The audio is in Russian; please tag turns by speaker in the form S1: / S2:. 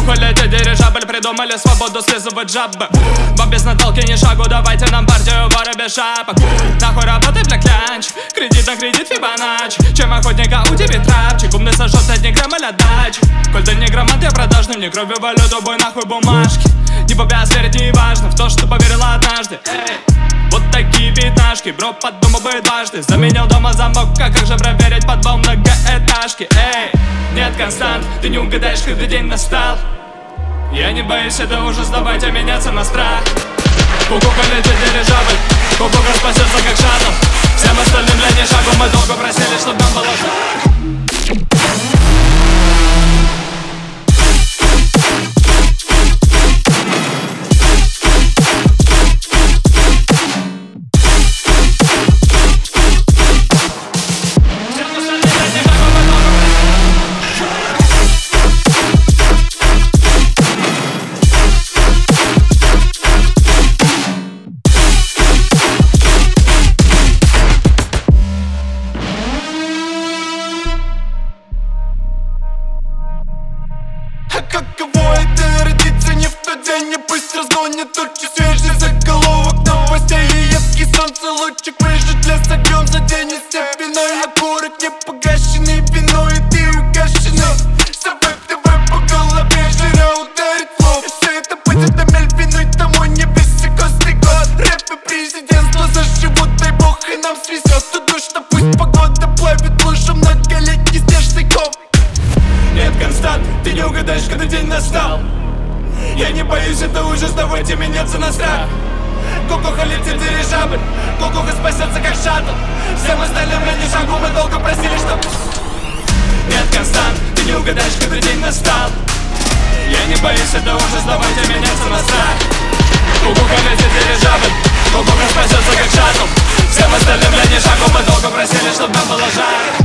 S1: Кукуха летит дирижабль, придумали свободу слизывать жабы. Вам без натолки ни шагу, давайте нам партию воры без шапок. Нахуй работай, бля, клянч, кредит на кредит Фибоначчи. Чем охотника у тебя трапчик, умный сожжет одни грамм или отдач. Коль ты не грамоте продажный, мне кровью валюту, бой нахуй бумажки. Не побяз верить не важно в то, что поверила однажды. Вот такие пятнашки, бро, подумал бы дважды. Заменил дома замок, а как же проверить подвал многоэтажки? Нет констант, ты не угадаешь, когда день настал. Я не боюсь, это ужас, давайте меняться на страх. Кукуха летит дирижабль, кукуха спасется как шаттл. Всем остальным для не шагу мы долго просили, чтоб нам было жаль.
S2: Каково это родиться не в тот день, и пусть разгонят тучи свежий заголовок новостей и едкий солнцелучик. Мы же для согрем за день из степиной, окурок не погашенный виной, и ты угашенный. Собой давай по голове, жира ударит флоу. И все это будет на мельфиной, тому не высокосный год. Рэп и президентство заживут, дай бог и нам свезет. Тут душно, пусть погода плавит лужу многолетний снежный ком. Нет констант, ты не угадаешь, когда день настал. Я не боюсь, это ужас, давайте меняться на страх. Кукуха летит дирижабль, кукуха спасется как шаттл. Всем остальным на не шагу мы долго просили, чтоб... Нет констант, ты не угадаешь, когда день настал. Я не боюсь, это ужас, давайте меняться на страх. Кукуха летит дирижабль, кукуха спасется как шаттл. Всем остальным на не шагу мы долго просили, чтоб нам было жаль.